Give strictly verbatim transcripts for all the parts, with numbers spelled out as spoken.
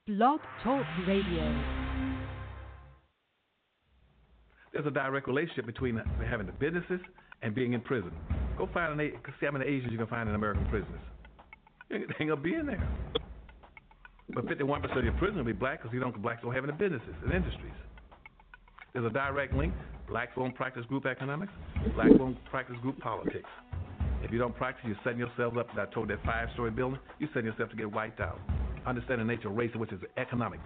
Blog Talk Radio. There's a direct relationship between having the businesses and being in prison. Go find an A- see how many Asians you can find in American prisons. You ain't gonna be in there. But fifty-one percent of your prison will be black because you don't blacks don't have any businesses and industries. There's a direct link. Blacks won't practice group economics. Blacks won't practice group politics. If you don't practice, you're setting yourself up. I told that five-story building, you're setting yourself to get wiped out. Understand the nature of race, which is economics.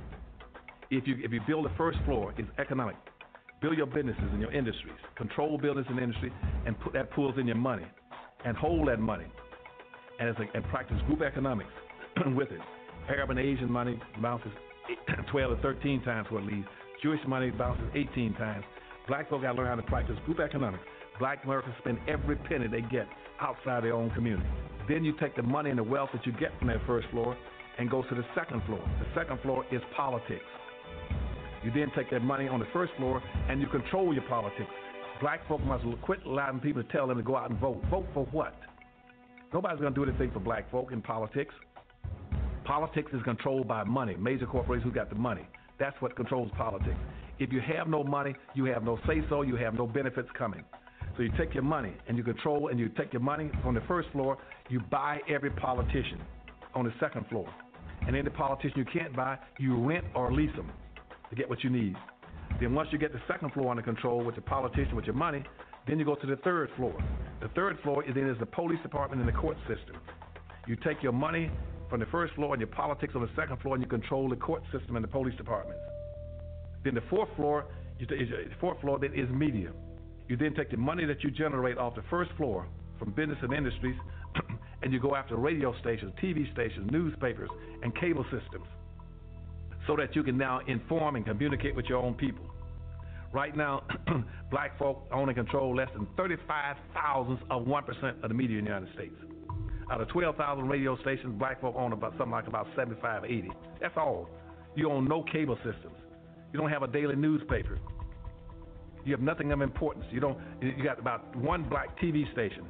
If you if you build the first floor, it's economic. Build your businesses and your industries. Control business and industry, and put that pulls in your money, and hold that money, and it's a, and practice group economics with it. Arab and Asian money bounces twelve to thirteen times what it leaves. Jewish money bounces eighteen times. Black folk got to learn how to practice group economics. Black Americans spend every penny they get outside their own community. Then you take the money and the wealth that you get from that first floor and go to the second floor. The second floor is politics. You then take that money on the first floor and you control your politics. Black folk must quit allowing people to tell them to go out and vote. Vote for what? Nobody's going to do anything for black folk in politics. Politics is controlled by money. Major corporations who got the money. That's what controls politics. If you have no money, you have no say-so, you have no benefits coming. So you take your money and you control, and you take your money on the first floor, you buy every politician on the second floor. And any politician you can't buy, you rent or lease them to get what you need. Then once you get the second floor under control with the politician, with your money, then you go to the third floor. The third floor is then is the police department and the court system. You take your money from the first floor and your politics on the second floor, and you control the court system and the police departments. Then the fourth floor, you t- the fourth floor then is media. You then take the money that you generate off the first floor from business and industries, and you go after radio stations, T V stations, newspapers, and cable systems, so that you can now inform and communicate with your own people. Right now, black folk own and control less than thirty-five thousandths of one percent of the media in the United States. Out of twelve thousand radio stations, black folk own about something like about seventy-five, eighty. That's all. You own no cable systems. You don't have a daily newspaper. You have nothing of importance. You don't. You got about one black T V station,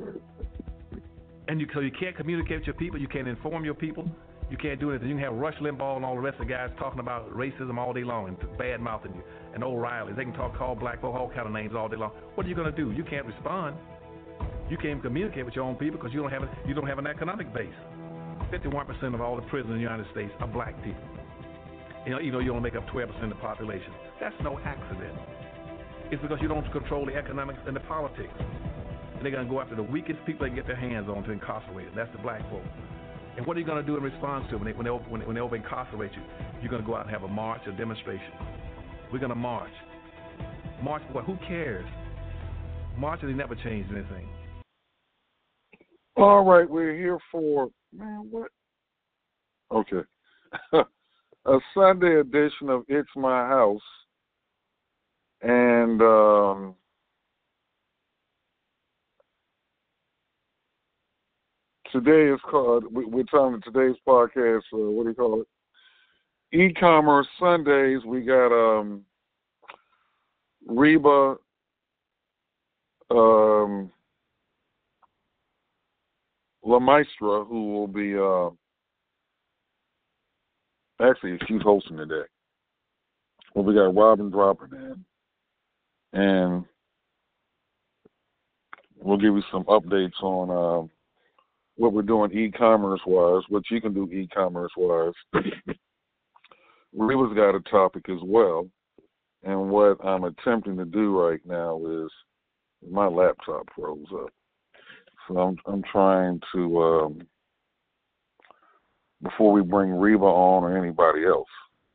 and you so you can't communicate with your people. You can't inform your people. You can't do anything. You can have Rush Limbaugh and all the rest of the guys talking about racism all day long and bad mouthing you, and O'Reilly. They can talk, call black folk all kind of names all day long. What are you going to do? You can't respond. You can't communicate with your own people because you don't have a, you don't have an economic base. fifty-one percent of all the prisoners in the United States are black people. You know, you know, you only make up twelve percent of the population. That's no accident. It's because you don't control the economics and the politics. And they're going to go after the weakest people they can get their hands on to incarcerate them. That's the black folk. And what are you going to do in response to it when they, when they, when they, when they over incarcerate you? You're going to go out and have a march, a demonstration. We're going to march. March for what? Who cares? Marching, they never changed anything. All right, we're here for, man, what? Okay. A Sunday edition of It's My House. And um, today is called, we, we're talking today's podcast, uh, what do you call it? E-commerce Sundays. We got um, Reba um, La Maestra, who will be, uh, actually, she's hosting today. Well, we got Robin dropping in. And we'll give you some updates on uh, what we're doing e-commerce-wise, what you can do e-commerce-wise. Reba's got a topic as well. And what I'm attempting to do right now is my laptop froze up. So I'm, I'm trying to, um, before we bring Reba on or anybody else,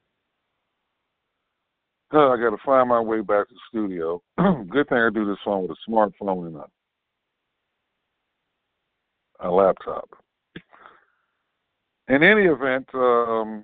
Uh, I got to find my way back to the studio. Good thing I do this phone with a smartphone and a, a laptop. In any event, um,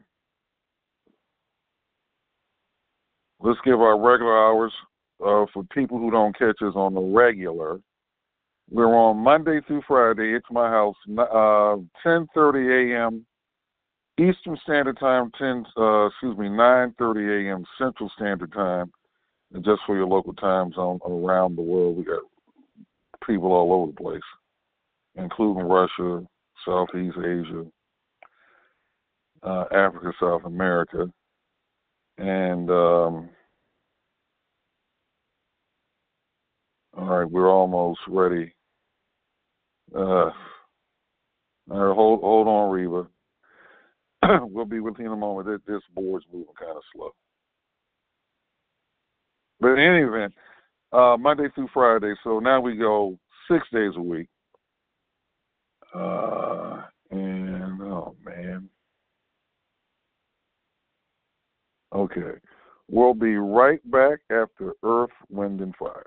let's give our regular hours uh, for people who don't catch us on the regular. We're on Monday through Friday. It's My House, uh, ten thirty a.m. Eastern Standard Time, ten, uh, excuse me, nine thirty a.m. Central Standard Time. And just for your local time zone around the world, we got people all over the place, including Russia, Southeast Asia, uh, Africa, South America. And, um, all right, we're almost ready. Uh, all right, hold, hold on, Reba. We'll be with you in a moment. This, this board's moving kind of slow. But in any event, uh, Monday through Friday, so now we go six days a week. Uh, and, oh, man. Okay. We'll be right back after Earth, Wind, and Fire.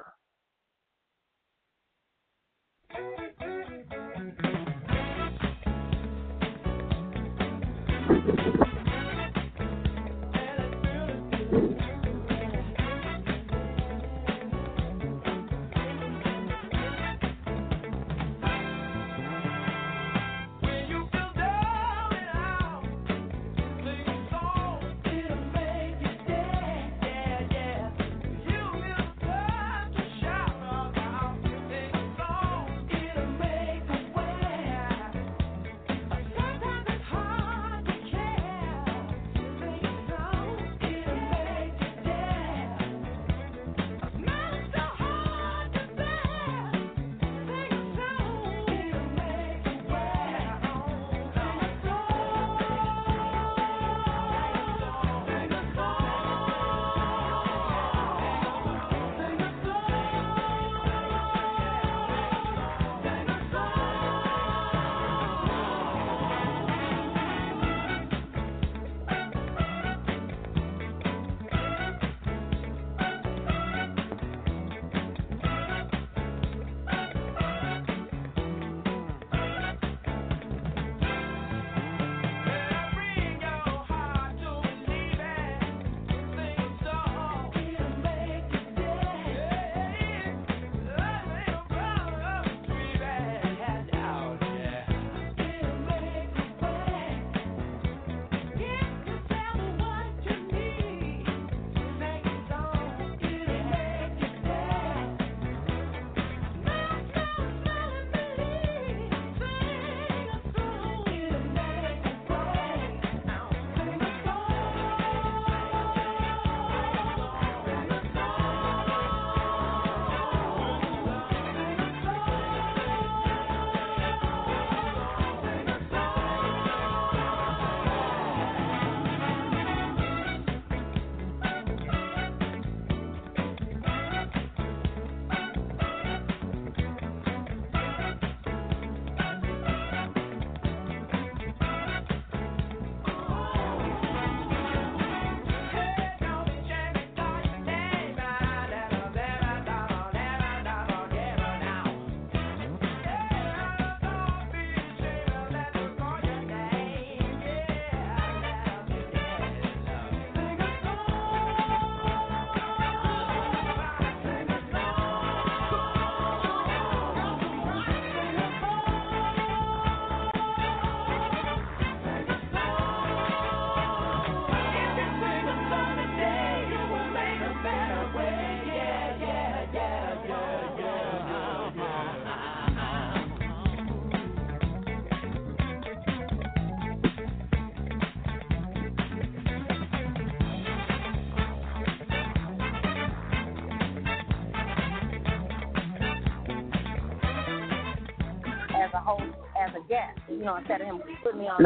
As a host, as a guest, you know, instead of him putting me on.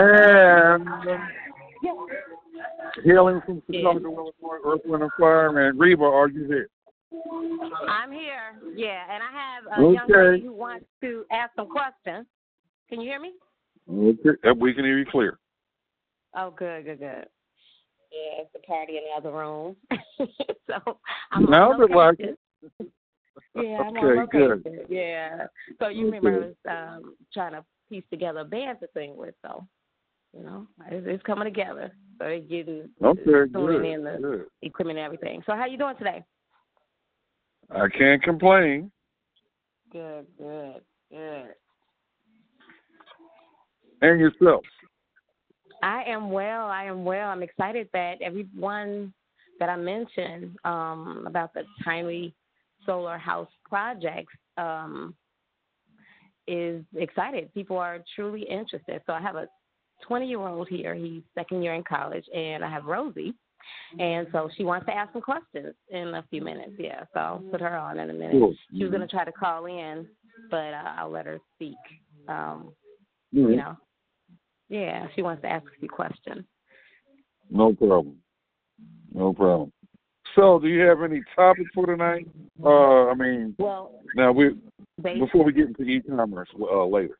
And Yeah. hailing from Chicago, Illinois, Earth, Wind, and Fire. And Reba, are you here? I'm here, yeah, and I have a Okay. young lady who wants to ask some questions. Can you hear me? Okay. We can hear you clear. Oh, good, good, good. Yeah, it's a party in the other room. so I'm Now on that like location. Yeah, I'm Okay, on location. good. Yeah. So you Okay. remember I was um, trying to piece together a band to sing with, so, you know, it's, it's coming together. So they get you Okay, tuning good, in the good. equipment and everything. So how you doing today? I can't complain. Good, good, good. And yourself? I am well. I am well. I'm excited that everyone that I mentioned um, about the Timely Solar House projects um, is excited. People are truly interested. So I have a twenty-year-old here. He's second year in college, and I have Rosie. And so she wants to ask some questions in a few minutes. Yeah, so I'll put her on in a minute. Cool. She was going to try to call in, but uh, I'll let her speak. Um, Mm-hmm. You know, yeah, she wants to ask a few questions. No problem. No problem. So, do you have any topics for tonight? Uh, I mean, Well, now we they, before we get into e-commerce uh, later.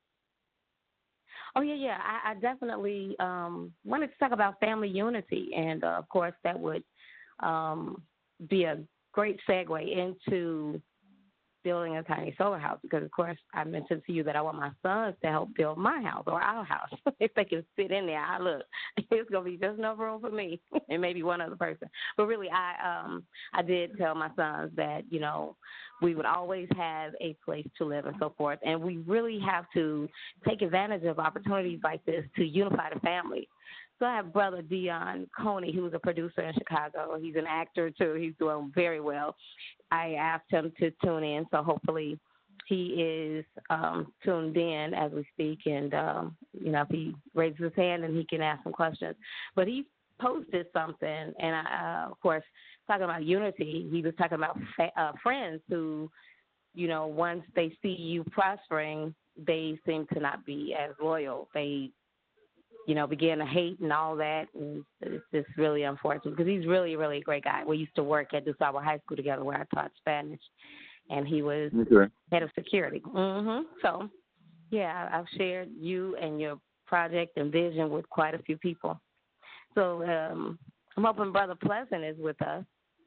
Oh, yeah, yeah. I, I definitely um, wanted to talk about family unity. And, uh, of course, that would um, be a great segue into building a tiny solar house because, of course, I mentioned to you that I want my sons to help build my house or our house. If they can fit in there, I look, it's going to be just enough room for me and maybe one other person. But really, I um, I did tell my sons that, you know, we would always have a place to live and so forth. And we really have to take advantage of opportunities like this to unify the family. So I have brother Dion Coney, who's a producer in Chicago. He's an actor, too. He's doing very well. I asked him to tune in, so hopefully he is um, tuned in as we speak. And, um, you know, if he raises his hand, then he can ask some questions. But he posted something, and, I, uh, of course, talking about unity, he was talking about fa- uh, friends who, you know, once they see you prospering, they seem to not be as loyal. They you know, began to hate and all that. And it's just really unfortunate because he's really, really a great guy. We used to work at DuSable High School together where I taught Spanish, and he was Okay. head of security. Mm-hmm. So, yeah, I've shared you and your project and vision with quite a few people. So um, I'm hoping Brother Pleasant is with us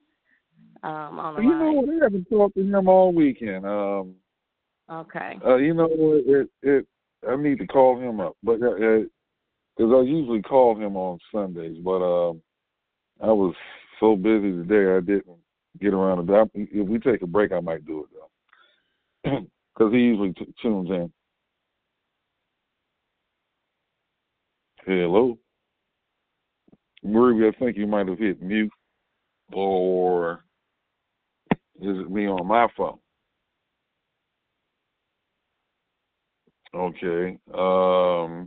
um, on the You line. know what? I haven't talked to him all weekend. Um, Okay. uh, you know what? It, it, I need to call him up, but uh, because I usually call him on Sundays, but uh, I was so busy today I didn't get around to that. If we take a break, I might do it, though, because he usually t- tunes in. Hello? Ruby, I think you might have hit mute, or is it me on my phone? Okay. Um...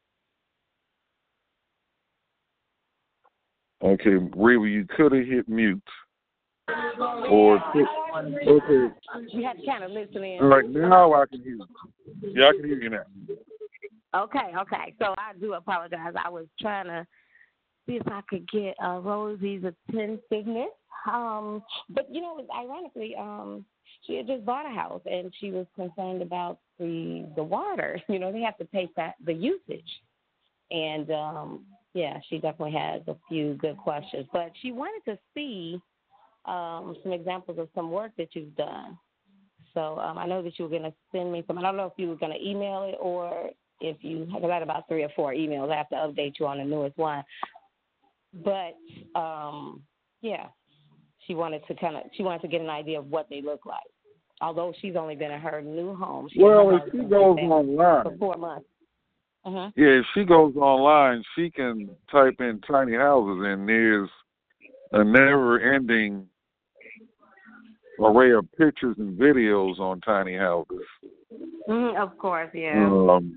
Okay, Reba, you could have hit mute. Or okay. You had to kind of listen in. All right, now I can hear you. Yeah, I can hear you now. Okay, okay. So I do apologize. I was trying to see if I could get uh, Rosie's attentiveness. Um, but, you know, ironically, um, she had just bought a house, and she was concerned about the the water. You know, they have to pay that the usage. And, um, yeah, she definitely has a few good questions. But she wanted to see um, some examples of some work that you've done. So um, I know that you were going to send me some. I don't know if you were going to email it or if you – I got about three or four emails. I have to update you on the newest one. But, um, yeah, she wanted to kind of – she wanted to get an idea of what they look like. Although she's only been in her new home. She well, if she goes online for four months. Uh-huh. Yeah, if she goes online, she can type in tiny houses, and there's a never-ending array of pictures and videos on tiny houses. Mm-hmm, of course, yeah. Um,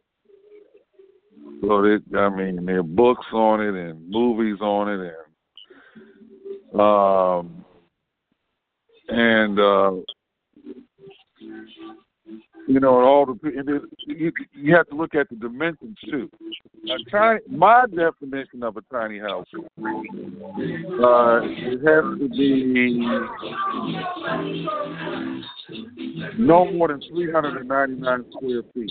so, it, I mean, there are books on it and movies on it, and um, and uh, you know, all the and it, you, you have to look at the dimensions too. A tiny, my definition of a tiny house, uh, it has to be no more than three hundred ninety-nine square feet.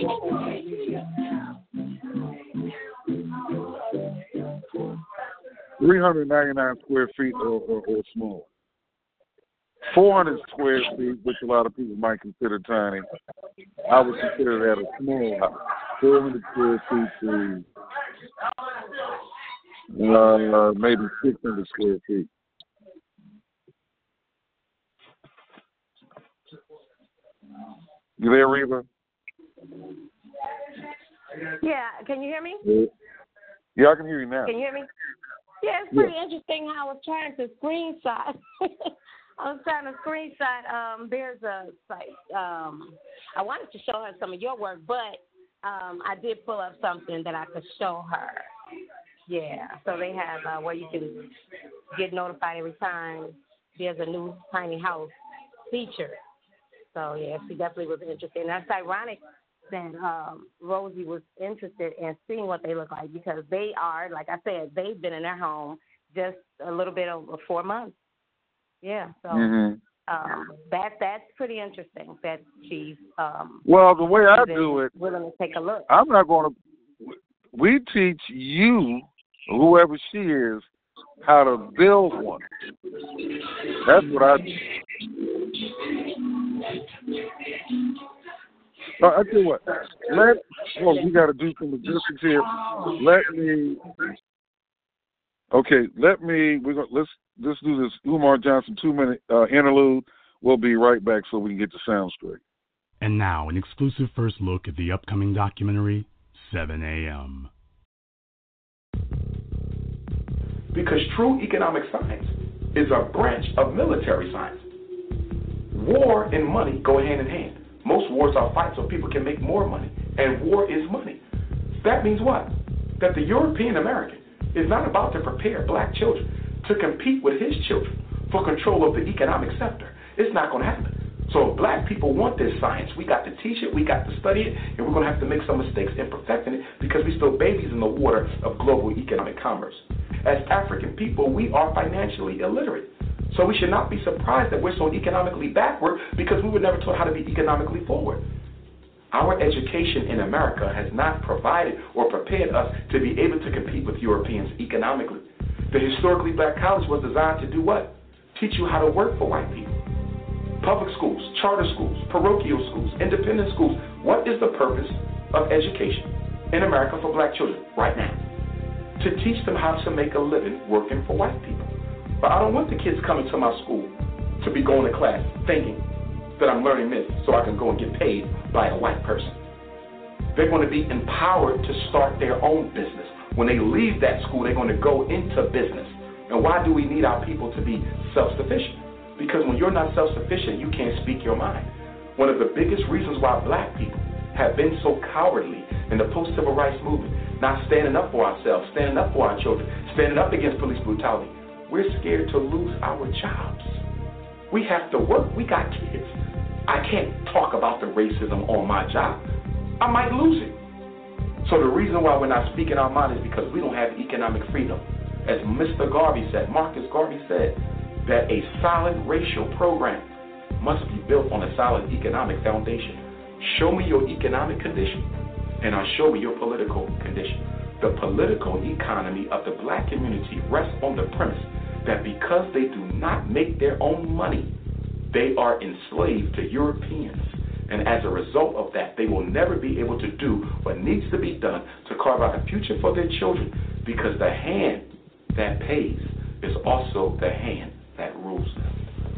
three hundred ninety-nine square feet or, or, or smaller. four hundred square feet, which a lot of people might consider tiny, I would consider that a small house. four hundred square feet to uh, maybe six hundred square feet. You there, Reba? Yeah, can you hear me? Yeah, I can hear you now. Can you hear me? Yeah, it's pretty Yeah. interesting how I was trying to screenshot. I was trying to screenshot. Um, there's a site. Um, I wanted to show her some of your work, but Um, I did pull up something that I could show her. Yeah, so they have uh, where you can get notified every time there's a new tiny house feature. So, yeah, she definitely was interested. And that's ironic that um, Rosie was interested in seeing what they look like because they are, like I said, they've been in their home just a little bit over four months. Yeah, so Mm-hmm. um, that that's pretty interesting that she's um, well, the way I do it, willing to take a look. I'm not going to. We teach you, whoever she is, how to build one. That's what I do. Uh, I tell you what. Let well, we got to do some logistics here. Let me. Okay, let me. We're gonna let's let's do this. Umar Johnson two minute uh, interlude. We'll be right back so we can get the sound straight. And now, an exclusive first look at the upcoming documentary, seven a.m. Because true economic science is a branch of military science. War and money go hand in hand. Most wars are fights so people can make more money, and war is money. That means what? That the European American is not about to prepare black children to compete with his children for control of the economic sector. It's not going to happen. So if black people want this science, we got to teach it, we got to study it, and we're going to have to make some mistakes in perfecting it because we're still babies in the water of global economic commerce. As African people, we are financially illiterate. So we should not be surprised that we're so economically backward because we were never taught how to be economically forward. Our education in America has not provided or prepared us to be able to compete with Europeans economically. The historically black college was designed to do what? Teach you how to work for white people. Public schools, charter schools, parochial schools, independent schools. What is the purpose of education in America for black children right now? To teach them how to make a living working for white people. But I don't want the kids coming to my school to be going to class thinking that I'm learning this so I can go and get paid by a white person. They're going to be empowered to start their own business. When they leave that school, they're going to go into business. And why do we need our people to be self-sufficient? Because when you're not self-sufficient, you can't speak your mind. One of the biggest reasons why black people have been so cowardly in the post-civil rights movement, not standing up for ourselves, standing up for our children, standing up against police brutality, we're scared to lose our jobs. We have to work. We got kids. I can't talk about the racism on my job. I might lose it. So the reason why we're not speaking our mind is because we don't have economic freedom. As Mister Garvey said, Marcus Garvey said, that a solid racial program must be built on a solid economic foundation. Show me your economic condition, and I'll show you your political condition. The political economy of the black community rests on the premise that because they do not make their own money, they are enslaved to Europeans. And as a result of that, they will never be able to do what needs to be done to carve out a future for their children, because the hand that pays is also the hand that rules them.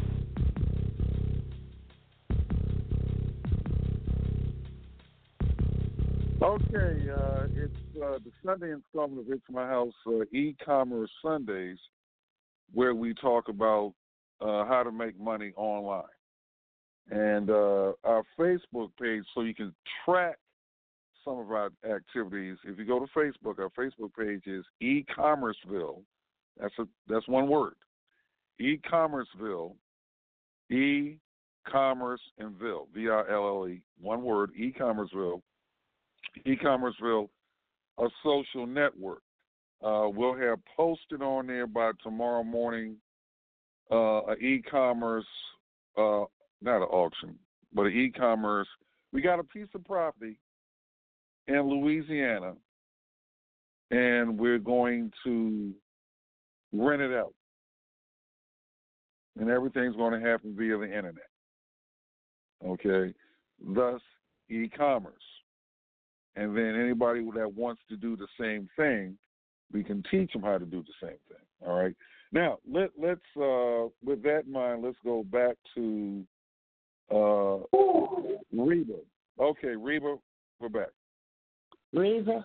Okay, uh, it's uh, the Sunday installment of It's My House uh, E-Commerce Sundays, where we talk about uh, how to make money online. And uh, our Facebook page, so you can track some of our activities. If you go to Facebook, our Facebook page is E-Commerceville. That's a that's one word. E-Commerceville, E-Commerce and Ville, V I L L E, one word, E-Commerceville. E-Commerceville, a social network. Uh, we'll have posted on there by tomorrow morning uh, an e-commerce, uh, not an auction, but an e-commerce. We got a piece of property in Louisiana, and we're going to rent it out. And everything's going to happen via the internet. Okay? Thus, e-commerce. And then anybody that wants to do the same thing, we can teach them how to do the same thing. All right? Now, let, let's, uh, with that in mind, let's go back to uh, Reba. Okay, Reba, we're back. Reba?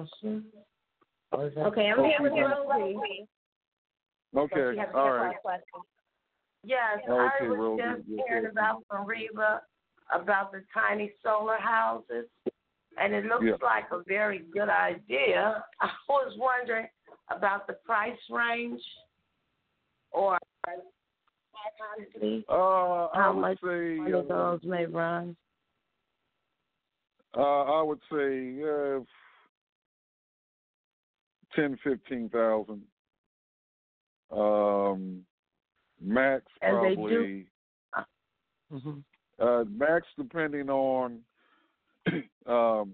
Okay, I'm here with Rosie. Okay, all right. Yes, Okay, I was Rosie, just okay. hearing about from Reba about the tiny solar houses. and it looks Yeah. like a very good idea. I was wondering about the price range, or honestly, Uh, I how would much say one of uh, those may run. uh, I would say uh, ten, fifteen thousand. Um, max And they probably. do- Mm-hmm. Uh, max depending on um,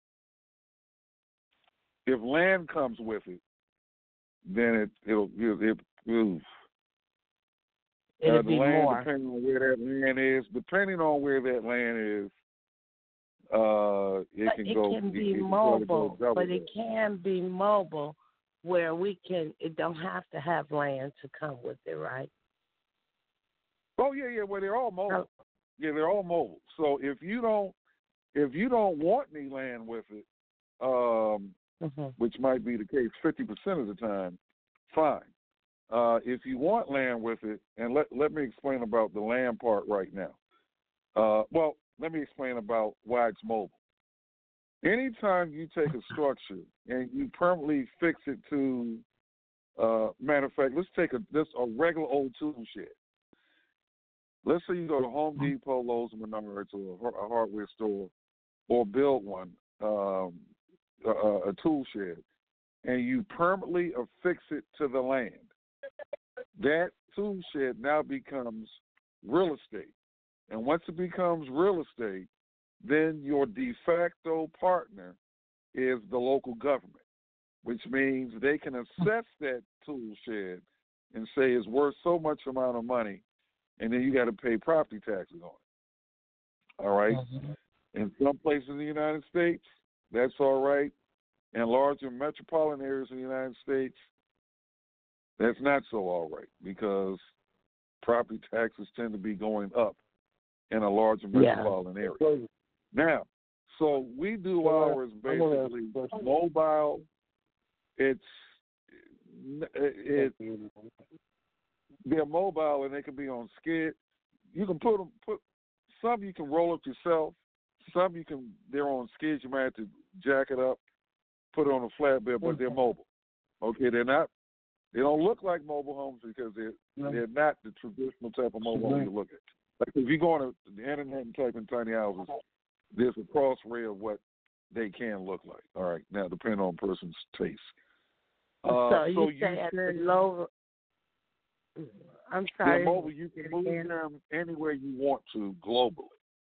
if land comes with it, then it it'll it, it, it'll, It'll uh, the be land more. depending on where that land is. Depending on where that land is, uh, it But can it go. can it, be it can mobile, go double but it that. can be mobile where we can. It don't have to have land to come with it, right? Oh yeah, yeah. Well, they're all mobile. Oh. Yeah, they're all mobile. So if you don't if you don't want any land with it, um, Mm-hmm. which might be the case fifty percent of the time, fine. Uh, if you want land with it, and let let me explain about the land part right now. Uh, well, let me explain about why it's mobile. Anytime you take a structure and you permanently fix it to, uh, matter of fact, let's take a this a regular old tool shed. Let's say you go to Home Depot, Lowe's, and Menards, or a hardware store, or build one, um, a, a tool shed, and you permanently affix it to the land. That tool shed now becomes real estate. And once it becomes real estate, then your de facto partner is the local government, which means they can assess that tool shed and say it's worth so much amount of money, and then you got to pay property taxes on it. All right? Mm-hmm. In some places in the United States, that's all right. In larger metropolitan areas in the United States, that's not so all right because property taxes tend to be going up in a larger metropolitan Yeah. area. Now, so we do ours basically mobile. It's it, they're mobile and they can be on skid. You can put them put some you can roll up yourself. Some you can they're on skids. You might have to jack it up, put it on a flatbed, but they're mobile. Okay, they're not. They don't look like mobile homes because they're they're not the traditional type of mobile home you look at. Like if you go on a, the internet and type in tiny houses, there's a cross ray of what they can look like. All right, now depending on a person's taste. Uh, so you so say you, at the low. I'm sorry. they're mobile. You can move them anywhere you want to globally.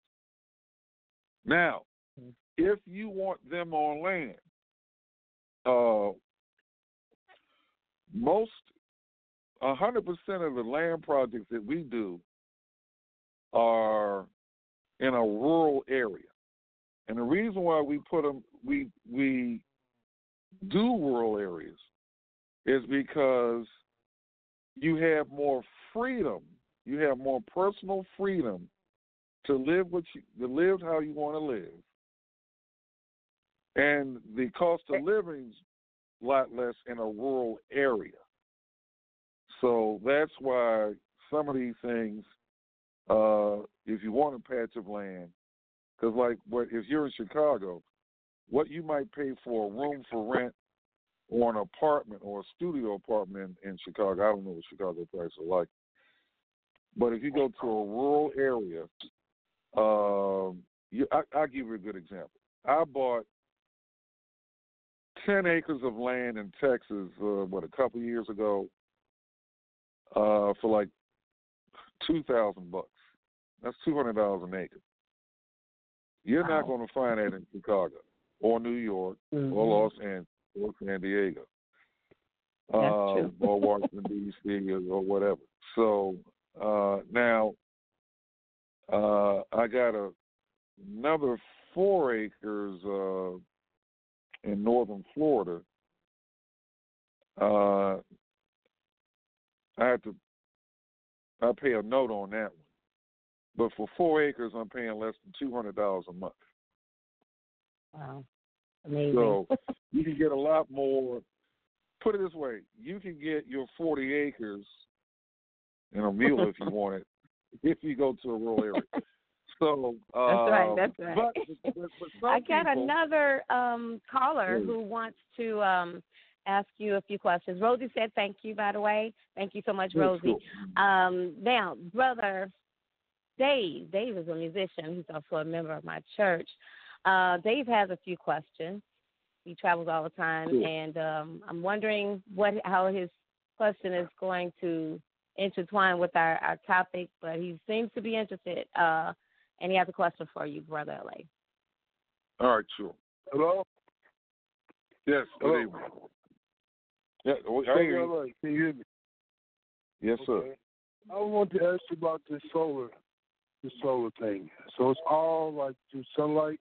Now, if you want them on land, uh, most one hundred percent of the land projects that we do are in a rural area. And the reason why we put them, we we do rural areas is because you have more freedom. You have more personal freedom to live what you, to live how you want to live. And the cost of living is a lot less in a rural area. So that's why some of these things, uh, if you want a patch of land, because like what if you're in Chicago, what you might pay for a room for rent or an apartment or a studio apartment in, in Chicago, I don't know what Chicago prices are like. But if you go to a rural area, um, you, I, I'll give you a good example. I bought ten acres of land in Texas, uh, what, a couple years ago, uh, for like two thousand bucks. That's two hundred dollars an acre. You're Wow. not going to find that in Chicago or New York Mm-hmm. or Los Angeles or San Diego uh, or Washington, D C or, or whatever. So uh, now uh, I got a, another four acres uh, in northern Florida. Uh, I had to I pay a note on that one. But for four acres, I'm paying less than two hundred dollars a month. Wow. Amazing. So you can get a lot more. Put it this way, you can get your forty acres in a mule if you want it, if you go to a rural area. So uh, that's right. That's right. But, but, but some I got people, another um, caller Mm. who wants to um, ask you a few questions. Rosie said thank you, by the way. Thank you so much, Yes, Rosie. sure. Um, now, brother Dave, Dave is a musician. He's also a member of my church. Uh, Dave has a few questions. He travels all the time, Sure. and um, I'm wondering what how his question is going to intertwine with our, our topic, but he seems to be interested, uh, and he has a question for you, Brother L A. All right, sure. Hello? Yes, good Hello? evening. Yeah, well, I Brother hear you. L A, can you hear me? Yes, sir. Okay. I want to ask you about this solar, this solar thing. So it's all like through sunlight?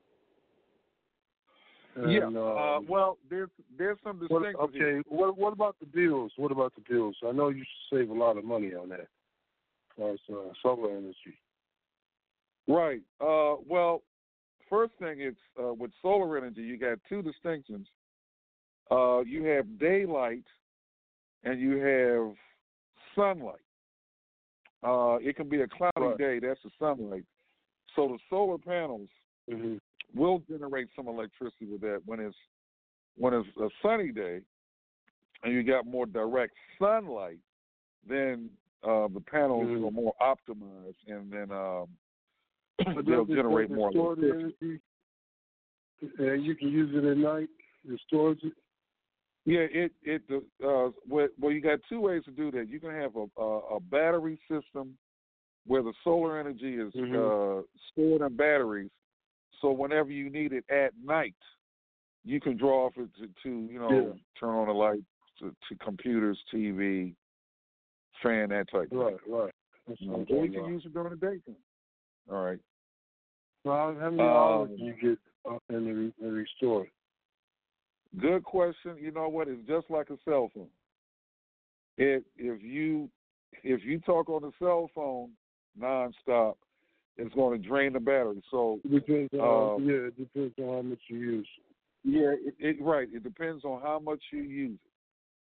And, yeah. Uh, um, well, there's there's some what, distinctions. okay. here. What what about the bills? What about the bills? I know you should save a lot of money on that, as far as uh, solar energy. Right. Uh, well, first thing is uh, with solar energy, you got two distinctions. Uh, you have daylight and you have sunlight. Uh, it can be a cloudy Right. day. That's the sunlight. So the solar panels Mm-hmm. will generate some electricity with that. When it's when it's a sunny day and you got more direct sunlight, then uh, the panels Mm-hmm. are more optimized, and then um, But they'll does it- generate does it more store the electricity. energy, and you can use it at night. It stores it. Yeah, it it uh, well, well, you got two ways to do that. You can have a a, a battery system where the solar energy is Mhm. uh, stored in batteries. So whenever you need it at night, you can draw off it to, to you know Yeah. turn on the light to, to computers, T V, fan, that type of Right, thing. right. That's You what know, I'm or you talking can about. use it during the daytime. All right. Well, how many Um, hours do you get uh, in the, re- the restore? Good question. You know what? It's just like a cell phone. It if you if you talk on the cell phone nonstop, it's going to drain the battery. So It depends on Uh, yeah, it depends on how much you use. yeah, it, it right. It depends on how much you use it.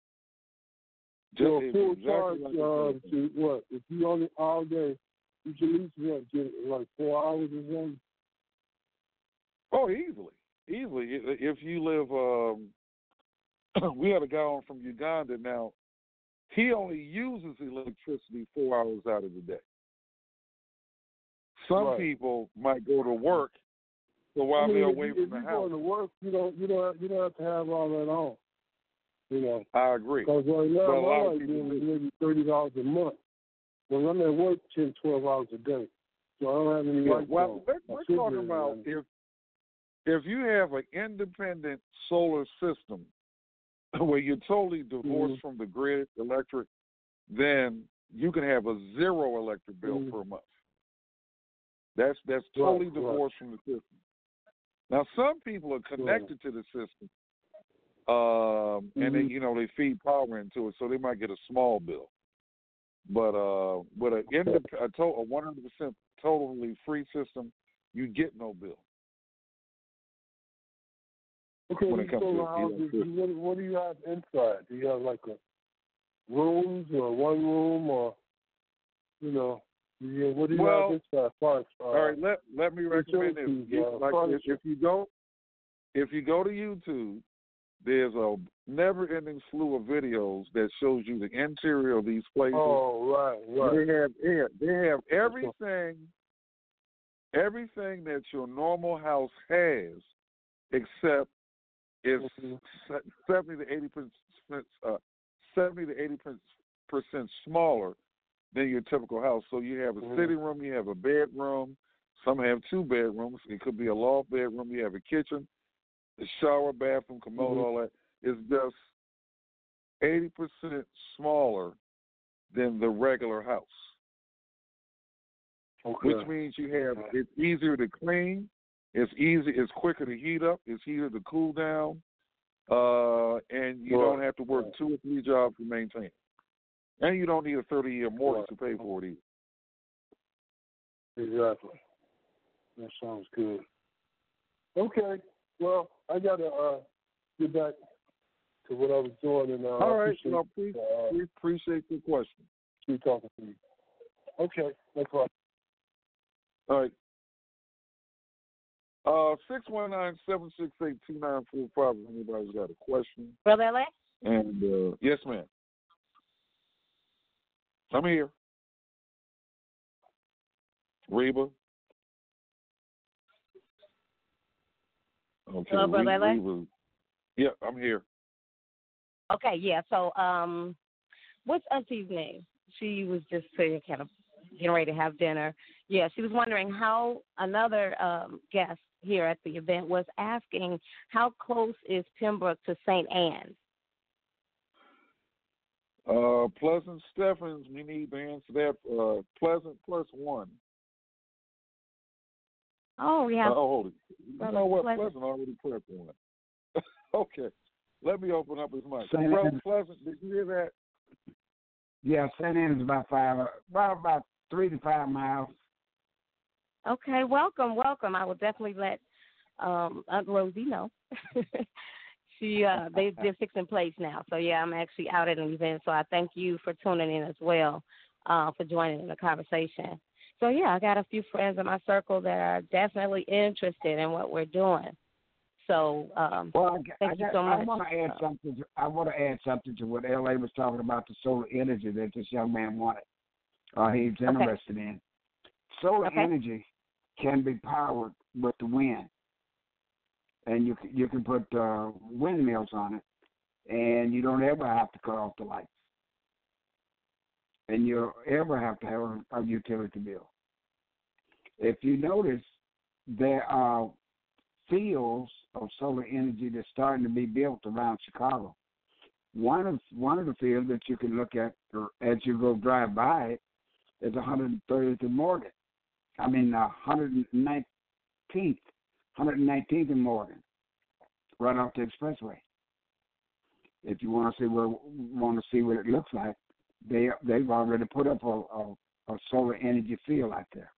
So Just- full exactly charge like a cell uh, phone. to what? If you on it all day, you can at least what, get like four hours or something. Oh, easily, easily. I- If you live, um, we had a guy on from Uganda. Now, he only uses electricity four hours out of the day. Some Right. people might go to work, so while I mean, they're if away you, from if the you're house, going to work, you don't you don't you don't have to have all that on. You know, I agree. because right now But a lot my of light people bill is do. maybe thirty dollars a month. Well, I'm at work ten, twelve hours a day, so I don't have any Yeah, lights well, on. we're, My we're refrigerator talking about running. if if you have an independent solar system where you're totally divorced Mhm. from the grid, electric, then you can have a zero electric bill Mhm. per month. That's that's Right, totally right. divorced from the system. Now, some people are connected to the system, um, and they Mhm. you know they feed power into it, so they might get a small bill. But uh, with a, indep- a, to- a one hundred percent totally free system, you get no bill. Okay, when it these comes to solar houses, electricity. what, what do you have inside? Do you have like a rooms or one room or, you know, yeah, what do you Well, have inside? As far as, uh, All right, let let me recommend this. utilities, You, uh, like if, furniture. if you go, if you go to YouTube, there's a never-ending slew of videos that shows you the interior of these places. Oh, right, right. They have they have, they have everything, everything that your normal house has, except it's Mhm. seventy to eighty percent, uh, seventy to eighty percent smaller than your typical house. So you have a Mhm. sitting room, you have a bedroom. Some have two bedrooms. It could be a loft bedroom. You have a kitchen, a shower, bathroom, commode, Mhm. all that. It's just eighty percent smaller than the regular house. Okay. Which means you have it's easier to clean, it's easy, it's quicker to heat up, it's easier to cool down, uh, and you Right. don't have to work Right. two or three jobs to maintain it. And you don't need a thirty-year mortgage Right. to pay for it either. Exactly. That sounds good. Okay. Well, I got to uh, get back to what I was doing, and uh, All right, appreciate, well, pre- uh, we appreciate the question. you talking to me. Okay. No problem. All right. Uh, six one nine, seven six eight, two nine four five if anybody's got a question. Brother L A? And, uh, yes, ma'am. I'm here. Reba. Okay. Hello, Brother L A? Reba. Yeah, I'm here. Okay, yeah. So, um, what's Auntie's name? She was just saying, kind of getting ready to have dinner. Yeah, she was wondering how another um, guest here at the event was asking how close is Pembroke to Saint Anne's? Uh, Pleasant Stephens, we need to answer that. Uh, Pleasant plus one. Oh, we have. Uh, oh, hold it. You know what? Pleasant. Pleasant already pressed one. Okay. Let me open up his mic. Saint Brother Anne's. Pleasant, did you hear that? Yeah, Saint Anne's is about five, about about three to five miles. Okay, welcome, welcome. I will definitely let um, Aunt Rosie know. she, uh, they, they're fixing plates now. So, yeah, I'm actually out at an event. So I thank you for tuning in as well, uh, for joining in the conversation. So, yeah, I got a few friends in my circle that are definitely interested in what we're doing. So, um, well, I, thank I, you got, so much. I want to add something. To, I want to add something to what L A was talking about, the solar energy that this young man wanted. Uh, he's interested okay. in. Solar okay. energy can be powered with the wind, and you can, you can put uh, windmills on it, and you don't ever have to cut off the lights, and you ever have to have a, a utility bill. If you notice, there are fields of solar energy that's starting to be built around Chicago. One of one of the fields that you can look at as you go drive by it is one hundred thirtieth and Morgan. I mean, uh, one hundred nineteenth, one hundred nineteenth and Morgan, right off the expressway. If you want to see what want to see what it looks like, they they've already put up a, a, a solar energy field out there.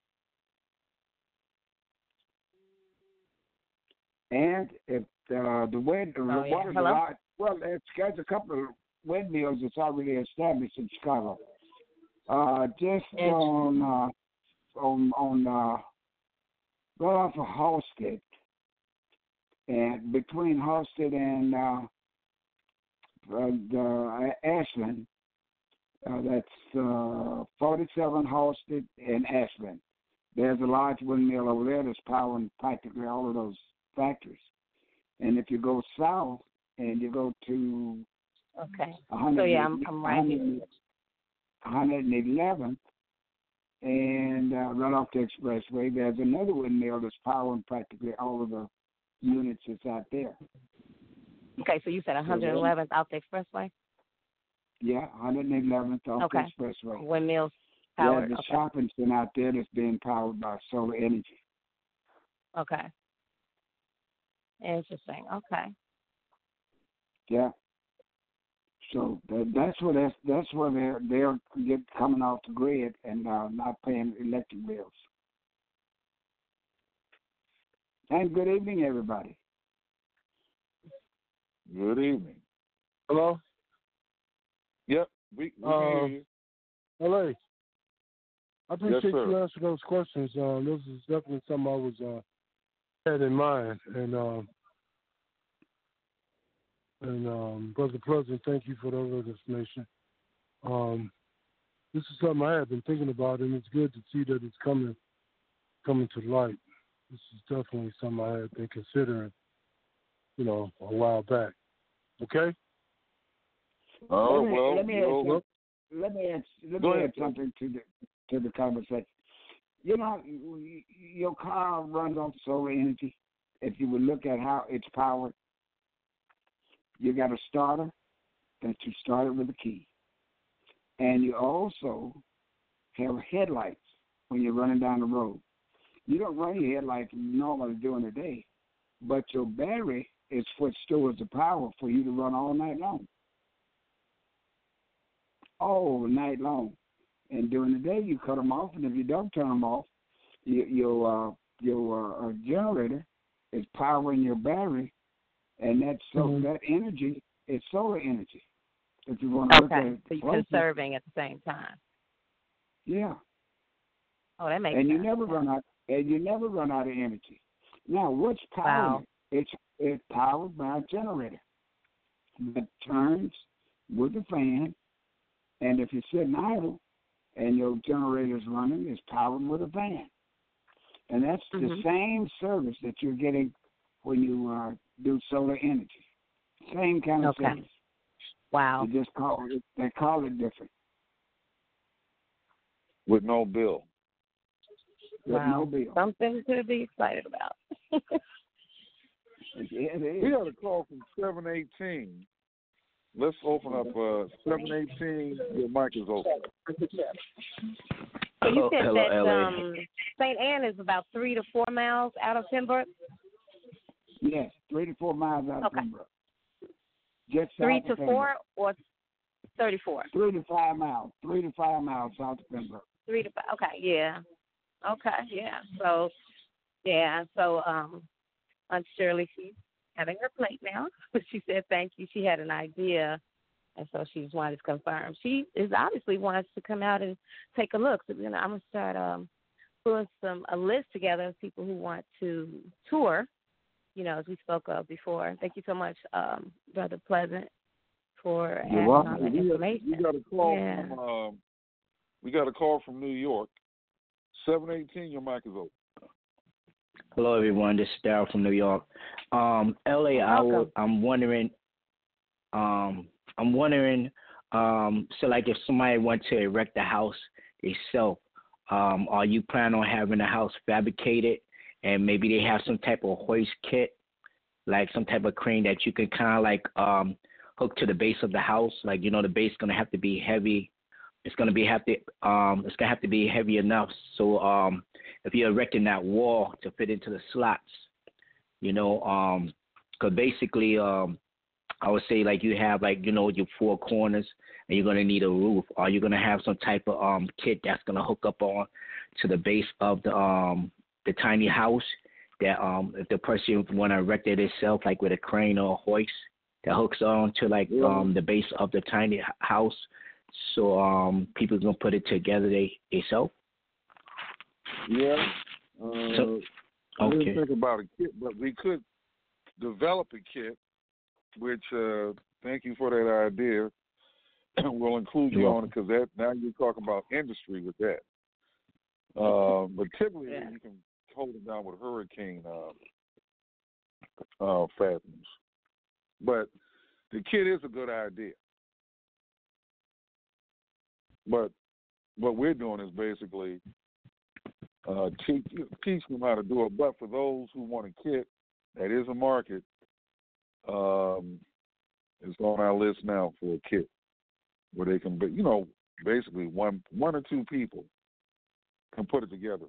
And if uh, the wind, oh, one yeah. of the Hello? large, well, it's got a couple of windmills that's already established in Chicago. Uh, just And, on uh, on on uh, right off of Halstead, and between Halstead and uh, uh, the, uh, Ashland, uh, that's uh, forty-seven Halstead and Ashland. There's a large windmill over there that's powering practically all of those factories. And if you go south and you go to okay. one hundred, So, yeah, I'm, I'm right here. one hundred eleventh and uh, right off the expressway, there's another windmill that's powering practically all of the units that's out there. Okay, so you said one hundred eleventh out the expressway? Yeah, one hundred eleventh off okay. the expressway. Windmills powered. There's a okay. shopping center out there that's being powered by solar energy. Okay. Interesting. Okay. Yeah. So that, that's where that's that's where they're they're get coming off the grid and uh, not paying electric bills. And good evening, everybody. Good evening. Hello? Yep, we, we Uh, can hear you. L A, I appreciate Yes, sir. you answering those questions. Um, this is definitely something I was uh, had in mind. And um, and um, Brother Pleasant, thank you for that information. Um, this is something I have been thinking about, and it's good to see that it's coming coming to light. This is definitely something I have been considering, you know, a while back. Okay? Oh, let me, well, let me you add, know, some, let me add, let Go me ahead, add something to the to the conversation. You know, your car runs on solar energy. If you would look at how it's powered, you got a starter that you started with a key, and you also have headlights when you're running down the road. You don't run your headlights normally during the day, but your battery is what stores the power for you to run all night long. All night long. And during the day, you cut them off, and if you don't turn them off, you, your uh, your uh, generator is powering your battery, and that so mm-hmm. that energy is solar energy. If you want to okay. look at it, so you're closely. conserving at the same time. Yeah. Oh, that makes and sense. you never run out, and you never run out of energy. Now, what's powering Wow. it? It's it's powered by a generator that turns with the fan, and if you're sitting idle and your generator's running, it's powered with a fan. And that's Mhm. the same service that you're getting when you uh, do solar energy. Same kind of Okay. service. Wow. They just call it, they call it different. with no bill. With Wow. no bill. Something to be excited about. Yeah, it is. We got a call from seven eighteen. Let's open up uh, seven eighteen. Your mic is open. So you Hello- said hello, that L A. um, Saint Anne is about three to four miles out of Pembroke. Yes, three to four miles out of Okay. Pembroke. Just Three south to of Pembroke. four or thirty-four. Three to five miles. Three to five miles south of Pembroke. Three to five. Okay, yeah. Okay, yeah. So, yeah. So, um, Aunt Shirley, she's having her plate now. She said thank you. She had an idea, and so she just wanted to confirm. She is obviously wants to come out and take a look. So, you know, I'm gonna start um putting some a list together of people who want to tour. You know, as we spoke of before. Thank you so much, um, Brother Pleasant, for adding welcome. all that We got, information. we got a call Yeah. from um, we got a call from New York. seven eighteen. Your mic is open. Hello, everyone. This is Daryl from New York. Um, L A, I Welcome. w- I'm wondering, um, I'm wondering, um, so like if somebody wants to erect a house itself, um, are you planning on having the house fabricated and maybe they have some type of hoist kit, like some type of crane that you can kind of like um, hook to the base of the house? Like, you know, the base is going to have to be heavy. It's going to be have to, um, it's going to have to be heavy enough. So, um, if you're erecting that wall to fit into the slots, you know, um, because basically, um, I would say like you have like, you know, your four corners and you're going to need a roof. Are you going to have some type of um, kit that's going to hook up on to the base of the um, the tiny house that um, if the person want to erect it itself, like with a crane or a hoist that hooks on to like um, the base of the tiny h- house, so um, people can put it together they themselves? Yeah. Uh, So- I didn't okay. think about a kit, but we could develop a kit, which uh, thank you for that idea. We'll include you You're on it because that now you're talking about industry with that. Uh, but typically Yeah. you can hold it down with hurricane uh, uh, fasteners. But the kit is a good idea. But what we're doing is basically uh, teach teach them how to do it. But for those who want a kit, that is a market. Um, it's on our list now for a kit where they can, be, you know, basically one one or two people can put it together.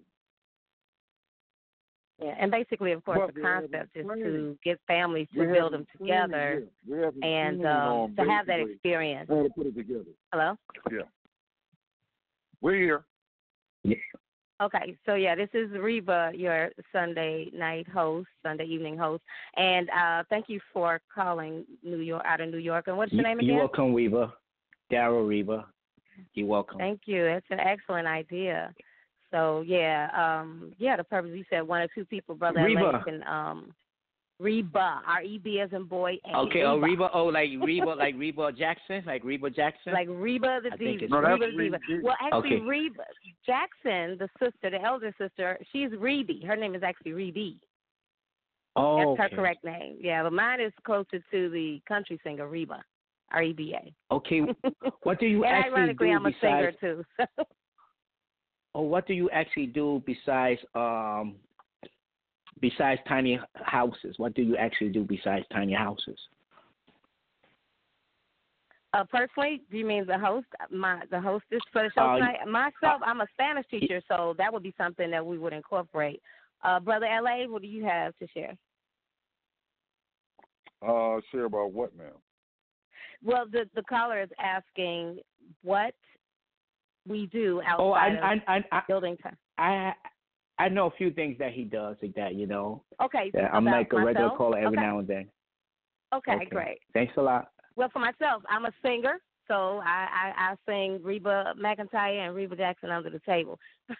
Yeah, and basically, of course, But the we're having concept is training. to get families to We're build having them together training, yeah. We're having and training um, on to have that basically experience. how to put it together. Hello? Yeah. We're here. Okay, so yeah, this is Reba, your Sunday night host, Sunday evening host, and uh, thank you for calling New York out of New York. And what's your You- name again? You're welcome, Reba. Daryl Reba. You're welcome. Thank you. It's an excellent idea. So yeah, um, yeah. The purpose you said one or two people, brother. Reba. L A can um, Reba, R E B as in boy. A. Okay, oh Reba, oh like Reba, like Reba Jackson, like Reba Jackson. Like Reba the I think Diva. it's- No, that's Reba the Diva. Reba. Well, actually, Okay. Reba Jackson, the sister, the elder sister, she's Rebe. Her name is actually Rebe. oh, That's okay. her correct name. Yeah, but mine is closer to the country singer Reba, R E B A. Okay, what do you and actually ironically, do I'm a besides? singer too. So. Oh, what do you actually do besides um besides tiny houses? What do you actually do besides tiny houses? Uh, personally, do you mean the host, my the hostess for the show Uh, tonight? Myself, I'm a Spanish teacher, so that would be something that we would incorporate. Uh, Brother L A, what do you have to share? Uh, share about what now? Well, the the caller is asking what we do outside Oh, I of I I I, building time. I I know a few things that he does like that, you know. Okay, Yeah, I'm about like a regular myself? caller every Okay. now and then. Okay, Okay. great. Thanks a lot. Well, for myself, I'm a singer. So I, I, I sing Reba McEntire and Reba Jackson under the table.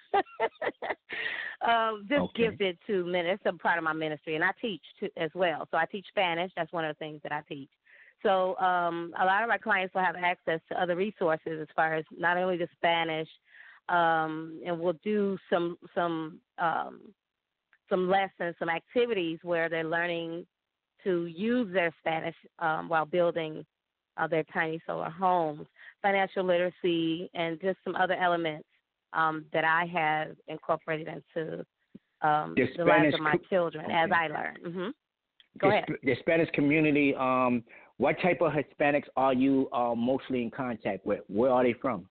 um, just Okay. gifted to ministry. It's a part of my ministry, and I teach too, as well. So I teach Spanish. That's one of the things that I teach. So um, a lot of our clients will have access to other resources as far as not only the Spanish, um, and we'll do some some um, some lessons, some activities where they're learning to use their Spanish um, while building uh, their tiny solar homes, financial literacy, and just some other elements um, that I have incorporated into um, The the lives Spanish of my co- children okay. as I learn. Mm-hmm. Go the, ahead. Sp- the Spanish community, um, what type of Hispanics are you uh, mostly in contact with? Where are they from?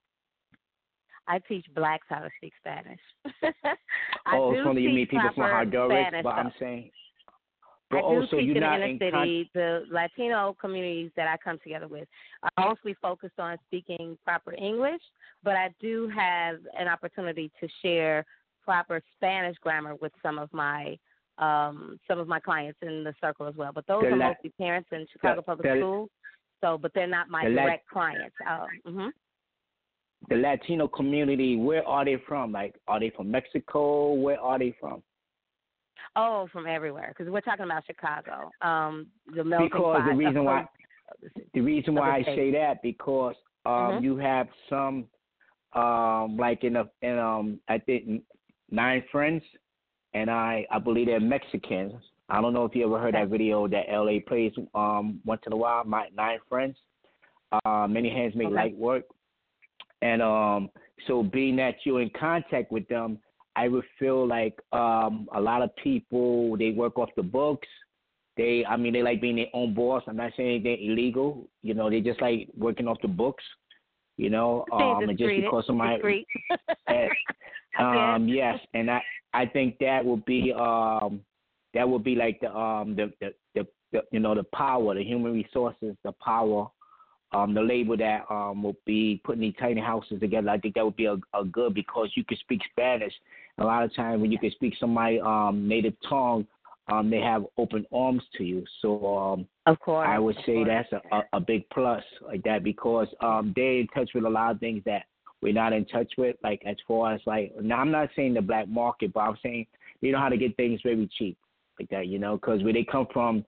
I teach blacks how to speak Spanish. I oh, do so you teach mean people from proper Honduras, Spanish, but I'm though. saying. I But do also, teach you're in the not inner in city. The Latino communities that I come together with are mostly focused on speaking proper English, but I do have an opportunity to share proper Spanish grammar with some of my um, some of my clients in the circle as well. But those The are La- mostly parents in Chicago the- Public the- Schools, so but they're not my the La- direct clients. Uh, mm-hmm. The Latino community, where are they from? Like, are they from Mexico? Where are they from? Oh, from everywhere, because we're talking about Chicago. Um, the melting Because pot the of reason why coast. the reason of why the I state. say that because um Mhm. you have some um like in a in um I think nine friends, and I I believe they're Mexicans. I don't know if you ever heard Okay. that video that L A plays um once in a while. My nine friends, uh, many hands make Okay. light work, and um so being that you're in contact with them, I would feel like um a lot of people they work off the books. They, I mean, they like being their own boss. I'm not saying anything illegal. You know, they just like working off the books. You know, um, and just because somebody, eh, um, yes, and I, I think that would be, um, that would be like the, um, the, the, the, the, you know, the power, the human resources, the power, um, the label that um will be putting these tiny houses together. I think that would be a, a good because you can speak Spanish. A lot of times when you can speak somebody um native tongue. Um, they have open arms to you. So um, of course, I would of say course. that's a, a, a big plus like that because um, they're in touch with a lot of things that we're not in touch with. Like as far as like, now I'm not saying the black market, but I'm saying they know how to get things very cheap like that, you know, because where they come from,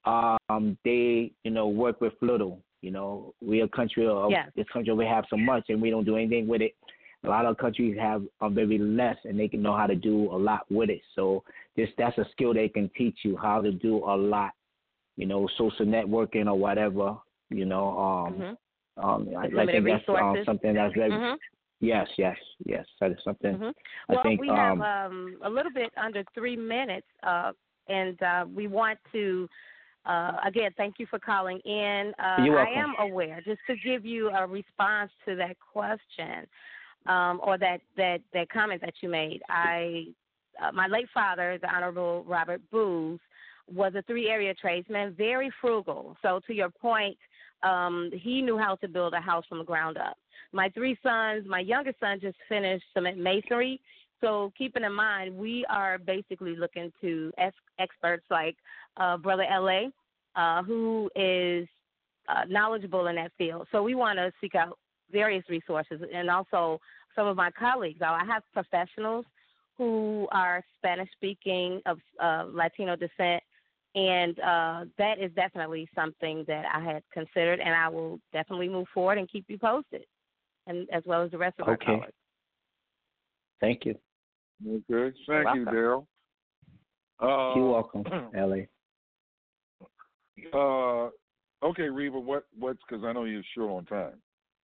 um, they, you know, work with little. You know, we're a country of Yes. this country we have so much and we don't do anything with it. A lot of countries have um, very less, and they can know how to do a lot with it. So this that's a skill they can teach you how to do a lot. You know, social networking or whatever. You know, um, Mm-hmm. um, I, I Limited think that's um, resources. something that's very. Mhm. Yes, yes, yes. That is something. Mm-hmm. I Well, think. we um, have um, a little bit under three minutes, uh, and uh, we want to. Uh, again, thank you for calling in. Uh, You're I welcome. am aware, just to give you a response to that question. Um, or that, that, that comment that you made. I, uh, my late father, the Honorable Robert Booth, was a three-area tradesman, very frugal. So to your point, um, he knew how to build a house from the ground up. My three sons, my youngest son just finished cement masonry. So keeping in mind, we are basically looking to ex- experts like uh, Brother L A, uh, who is uh, knowledgeable in that field. So we want to seek out various resources, and also some of my colleagues. I have professionals who are Spanish-speaking of uh, Latino descent, and uh, that is definitely something that I had considered, and I will definitely move forward and keep you posted, and as well as the rest of our Okay. callers. Thank you. Okay. Thank you, Daryl. Uh, You're welcome, L A. Uh, okay, Reba, what, what's, because I know you're short on time.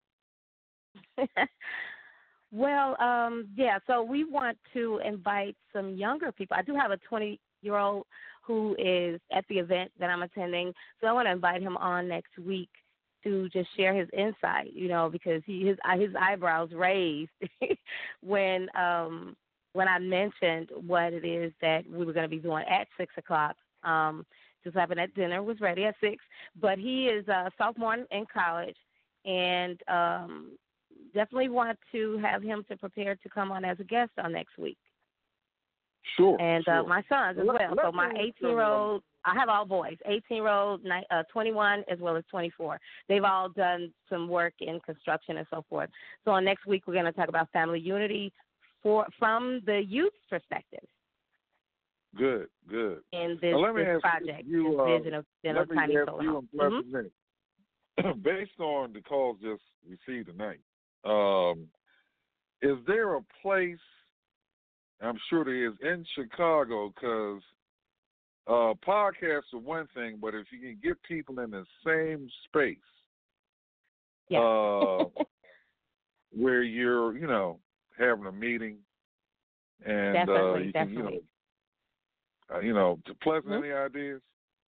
Well, um, yeah, so we want to invite some younger people. I do have a twenty-year-old who is at the event that I'm attending, so I want to invite him on next week to just share his insight, you know, because he, his his eyebrows raised when um, when I mentioned what it is that we were going to be doing at six o'clock. Um, just happened that dinner was ready at six, but he is a sophomore in college, and um, definitely want to have him to prepare to come on as a guest on next week. Sure. And sure. uh, my sons as Let- well. let So my me- eighteen-year-old, I have all boys, eighteen-year-old, ni- uh, twenty-one, as well as twenty-four. They've all done some work in construction and so forth. So on next week, we're going to talk about family unity for from the youth perspective Good, good. in this, Now, let me this ask project, you, this uh, vision of let Dental me Tiny ask Solar you Home. and Mhm. Pleasant, based on the calls just received tonight, um, is there a place, I'm sure there is, in Chicago, because uh, podcasts are one thing, but if you can get people in the same space, Yeah. uh, where you're, you know, having a meeting, and uh, Definitely, you can, you definitely. know, uh, you know, to Pleasant, Mhm. any ideas?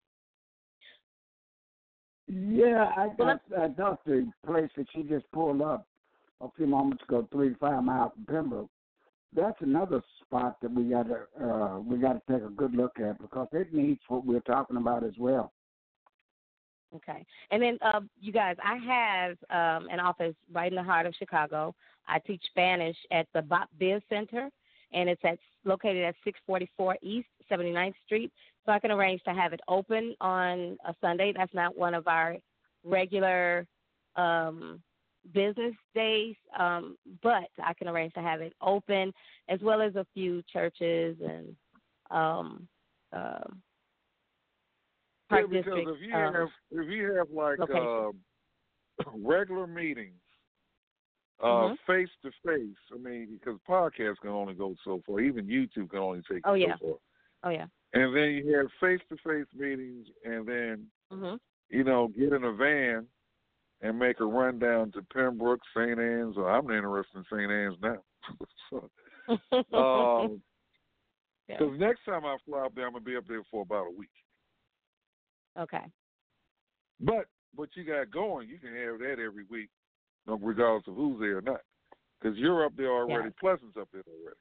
Yeah, I got I thought the place that she just pulled up a few moments ago, three to five miles from Pembroke. That's another spot that we got to uh, we got to take a good look at because it needs what we're talking about as well. Okay. And then, uh, you guys, I have um, an office right in the heart of Chicago. I teach Spanish at the Bop Biz Center, and it's at located at six forty-four East seventy-ninth Street. So I can arrange to have it open on a Sunday. That's not one of our regular um, business days, um, but I can arrange to have it open, as well as a few churches and um, uh, Yeah, Park because District. if you um, have if you have like location. uh, regular meetings, uh, Mhm. face to face. I mean, because podcasts can only go so far. Even YouTube can only take Oh, you yeah. so far. Oh, yeah. And then you have face to face meetings, and then Mhm. you know get in a van and make a run down to Pembroke, Saint Anne's. Or I'm interested in Saint Anne's now. so, um, Yeah. Because next time I fly up there, I'm gonna be up there for about a week. Okay. But what you got going, you can have that every week, regardless of who's there or not. Because you're up there already. Yes. Pleasant's up there already.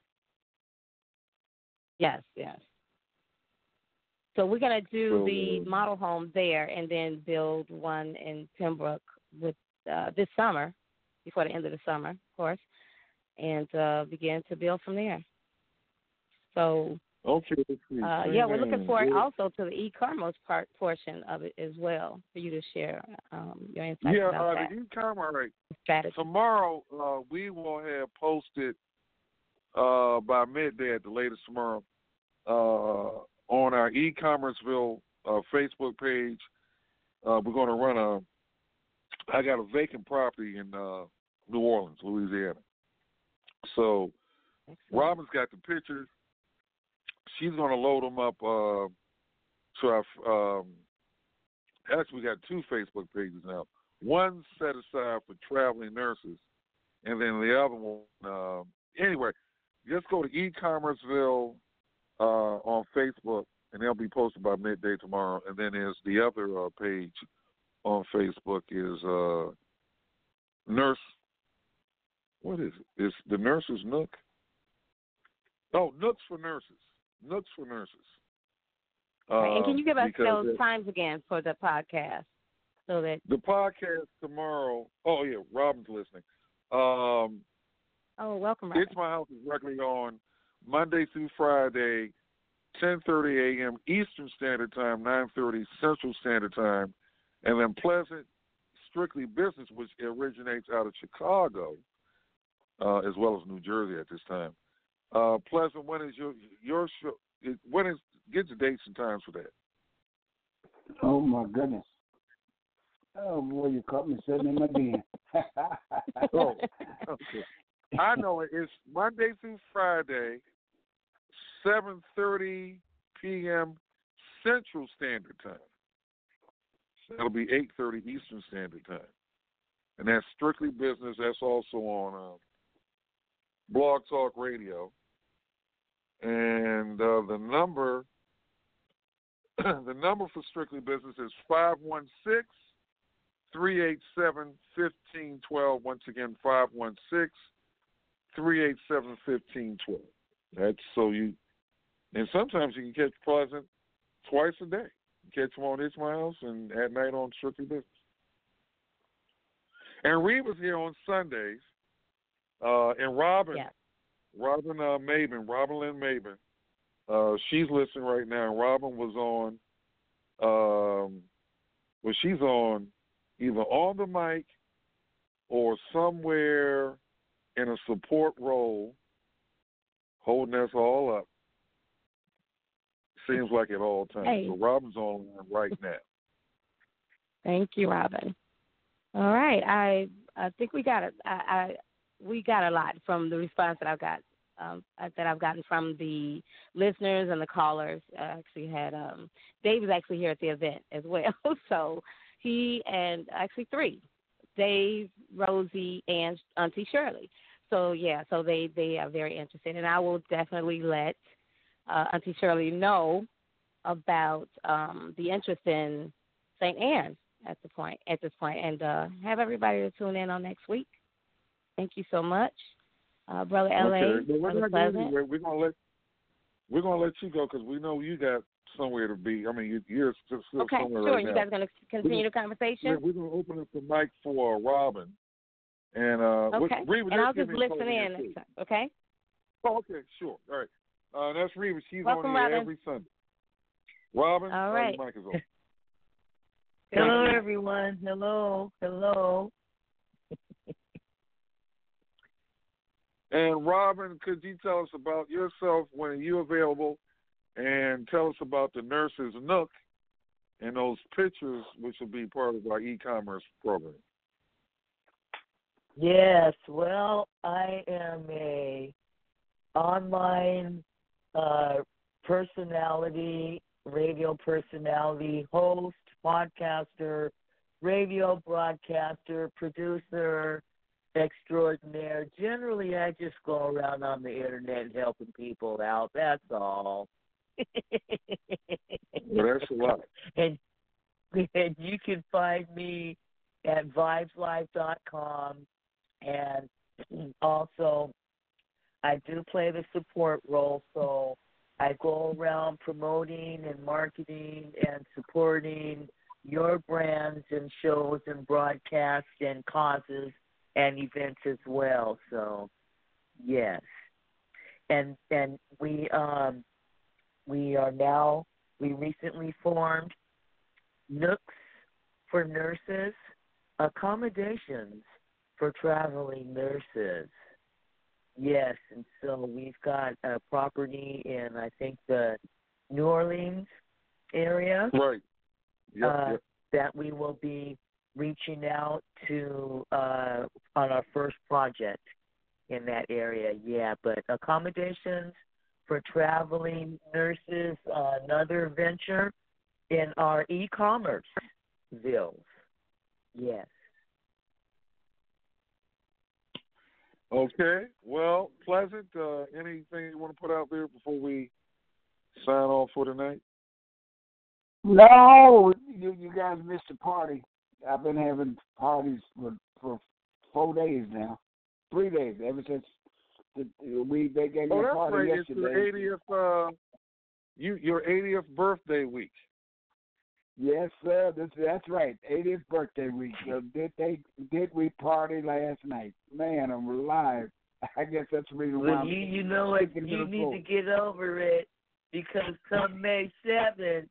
Yes, yes. So we're gonna do So, the uh, model home there, and then build one in Pembroke with uh, this summer, before the end of the summer, of course, and uh, begin to build from there. So Okay. Let's see. uh, Saint yeah, we're looking Anne's. forward Yeah. also to the e-commerce part portion of it as well, for you to share um, your insights Yeah, about uh, that the e-commerce right. strategy. Tomorrow, uh, we will have posted uh, by midday at the latest tomorrow uh, on our e-commerceville uh, Facebook page. Uh, we're going to run a. I got a vacant property in uh, New Orleans, Louisiana. So Robin's got the pictures. She's going to load them up uh, to our. Um, actually, we got two Facebook pages now. One set aside for traveling nurses, and then the other one. Uh, anyway, just go to eCommerceville uh, on Facebook, and they'll be posted by midday tomorrow. And then there's the other uh, page on Facebook is uh, Nurse. What is it? It's the Nurses Nook. Oh, Nooks for Nurses. Nooks for Nurses. Right. And can you give us because those it- times again for the podcast, so that The podcast tomorrow. Oh yeah, Robin's listening. Um, oh, welcome, Robin. It's My House is regularly on Monday through Friday, ten thirty a.m. Eastern Standard Time, nine thirty Central Standard Time, and then Pleasant Strictly Business, which originates out of Chicago, uh, as well as New Jersey at this time. Uh, Pleasant, when is your your show? When is get the dates and times for that? Oh my goodness! Oh boy, you caught me sitting in my den. Oh, okay. I know it. It's Monday through Friday, seven thirty p.m. Central Standard Time. That'll be eight thirty Eastern Standard Time, and that's Strictly Business. That's also on uh, Blog Talk Radio, and uh, the number. The number for Strictly Business is five one six, three eight seven, one five one two. Once again, five one six, three eight seven, one five one two. That's so you, and sometimes you can catch Pleasant twice a day. You catch him on It's My House and at night on Strictly Business. And Reva's here on Sundays, uh, and Robin, Yeah. Robin uh, Maben, Robin Lynn Maben, Uh, she's listening right now. Robin was on. Um, well, she's on either on the mic or somewhere in a support role, holding us all up. Seems like at all times. Hey. So Robin's on right now. Thank you, Robin. All right, I I think we got it. I, I we got a lot from the response that I've got um, that I've gotten from the listeners and the callers. I actually had um, Dave was actually here at the event as well, so he and actually three, Dave, Rosie, and Auntie Shirley. So yeah, so they they are very interested, and I will definitely let uh, Auntie Shirley know about um, the interest in Saint Anne. At the point, at this point, and uh, have everybody to tune in on next week. Thank you so much, uh, Brother L A. Okay, but we're Brother not Pleasant. going anywhere. We're gonna let we're gonna let you go because we know you got somewhere to be. I mean, you, you're still Okay, somewhere sure. right You now. guys going to continue the conversation? We're, we're gonna open up the mic for uh, Robin, and uh, okay. Reba, and I'll give just me a listen call in here, next too. time. Okay. Oh, okay, sure. All right. Uh, that's Reba. She's Welcome, on here Robin. every Sunday. Robin, all uh, right. your mic is open. Hello, everyone. Hello. Hello. And Robin, could you tell us about yourself when you're available, and tell us about the Nurses Nook and those pictures, which will be part of our e-commerce program. Yes. Well, I am a online uh, personality, radio personality, host, podcaster, radio broadcaster, producer extraordinaire. Generally, I just go around on the internet helping people out. That's all. Well, that's a lot. And, and you can find me at vibes live dot com. And also, I do play the support role, so I go around promoting and marketing and supporting your brands and shows and broadcasts and causes and events as well. So, yes. And and we um we are now we recently formed Nooks for Nurses, accommodations for traveling nurses. Yes, and so we've got a property in, I think, the New Orleans area. Right. Yep, uh, yep. That we will be reaching out to uh, on our first project in that area. Yeah, but accommodations for traveling nurses, uh, another venture in our e-commerce villes. Yes. Okay. Well, Pleasant, uh, anything you want to put out there before we sign off for tonight? No, you, you guys missed a party. I've been having parties for, for four days now, three days ever since the, we they gave me Oh, a that's party right. yesterday. It's your eightieth, uh, you your eightieth birthday week. Yes, sir. That's, that's right. eightieth birthday week. So did they did we party last night? Man, I'm alive. I guess that's the reason why. Well, you you know what? sticking to You the need floor. to get over it because come May seventh,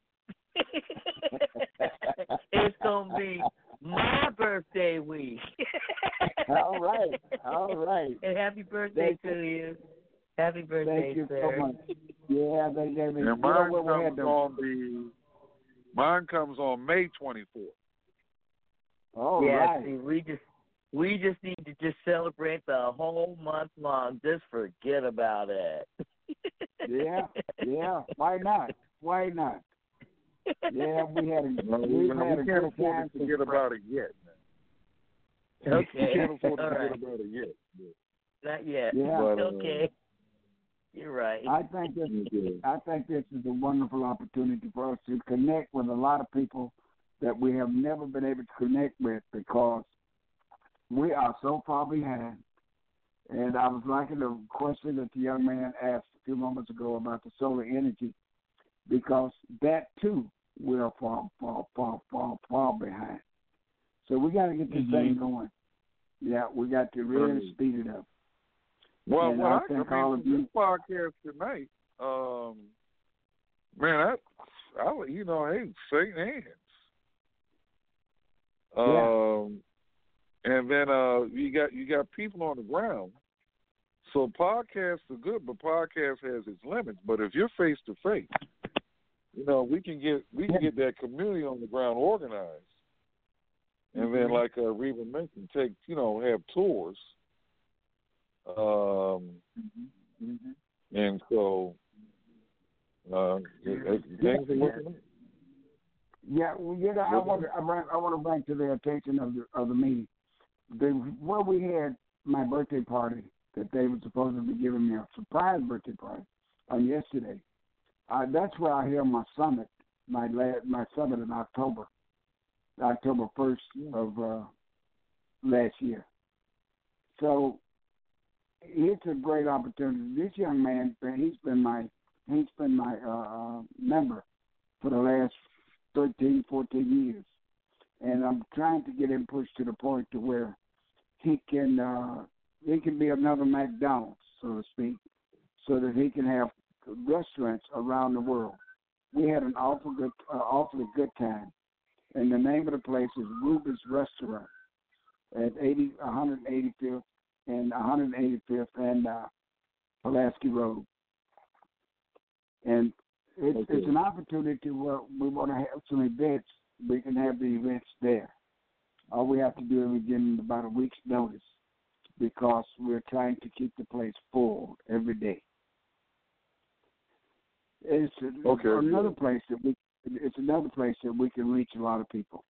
it's gonna be my birthday week. All right, all right. And happy birthday Thank to you. Happy birthday, Thank you sir. so much. Yeah, they gave me. And You know mine what we had comes to, on the mine comes on May twenty-fourth. All yeah, right. see, we just we just need to just celebrate the whole month long. Just forget about it. Yeah, yeah. Why not? Why not? Yeah, we had a No, we, we've we had a can't good afford time. to forget about it yet. Okay. We can't afford to All forget right. about it yet. Not yet. Yeah. But, uh, Okay. You're right. I think this. I think this is a wonderful opportunity for us to connect with a lot of people that we have never been able to connect with because we are so far behind. And I was liking the question that the young man asked a few moments ago about the solar energy, because that too will fall, fall, fall, fall, fall behind. So we got to get this Mm-hmm. thing going. Yeah, we got to really Mhm. speed it up. Well, And well, I I, think I all mean, of from you- this podcast tonight, um, Man, I, I you know, hey, shake hands. Yeah. Um, and then uh, you got you got people on the ground. So podcasts are good, but podcast has its limits. But if you're face to face, you know, we can get we can get that community on the ground organized. And mm-hmm. then, like uh, Reba mentioned, take you know have tours. Um, mm-hmm. and so uh, things are looking up. Yeah, well, you know, I want to I want, I want to bring to the attention of the of the meeting. The where we had my birthday party that they were supposed to be giving me a surprise birthday party on yesterday. Uh, that's where I held my summit, my last, my summit in October, October first of uh, last year. So it's a great opportunity. This young man, he's been my he's been my uh, member for the last thirteen, fourteen years, and I'm trying to get him pushed to the point to where he can uh, he can be another McDonald's, so to speak, so that he can have restaurants around the world. We had an awful good, uh, awfully good time, and the name of the place is Ruby's Restaurant at eighty, one eighty-fifth and one eighty-fifth and uh, Pulaski Road, and it's, okay. it's an opportunity where we want to have some events. We can have the events there. All we have to do is give them about a week's notice because we're trying to keep the place full every day. It's a, okay. another place that we. It's another place that we can reach a lot of people.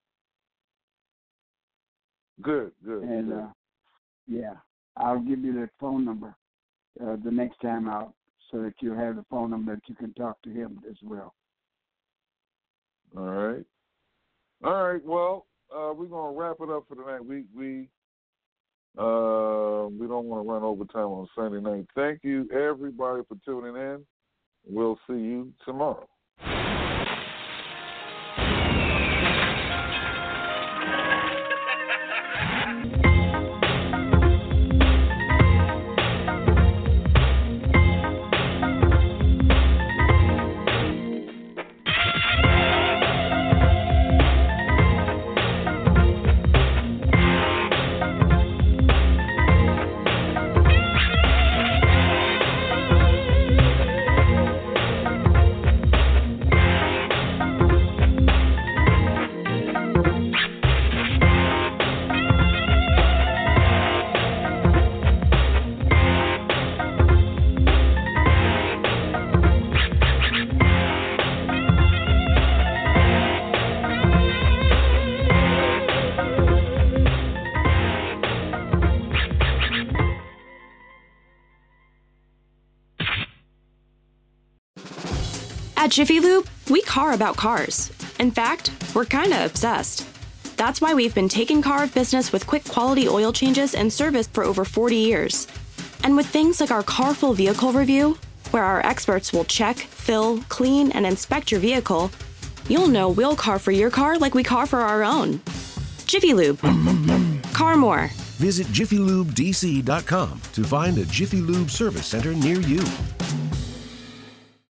Good, good. And good. Uh, yeah, I'll give you the phone number uh, the next time out, so that you have the phone number that you can talk to him as well. All right. All right. Well, uh, we're gonna wrap it up for tonight. We we uh, we don't want to run overtime on Sunday night. Thank you everybody for tuning in. We'll see you tomorrow. At Jiffy Lube, we car about cars. In fact, we're kinda obsessed. That's why we've been taking care of business with quick quality oil changes and service for over forty years. And with things like our Carful Vehicle Review, where our experts will check, fill, clean, and inspect your vehicle, you'll know we'll car for your car like we car for our own. Jiffy Lube. Car more. Visit Jiffy Lube D C dot com to find a Jiffy Lube service center near you.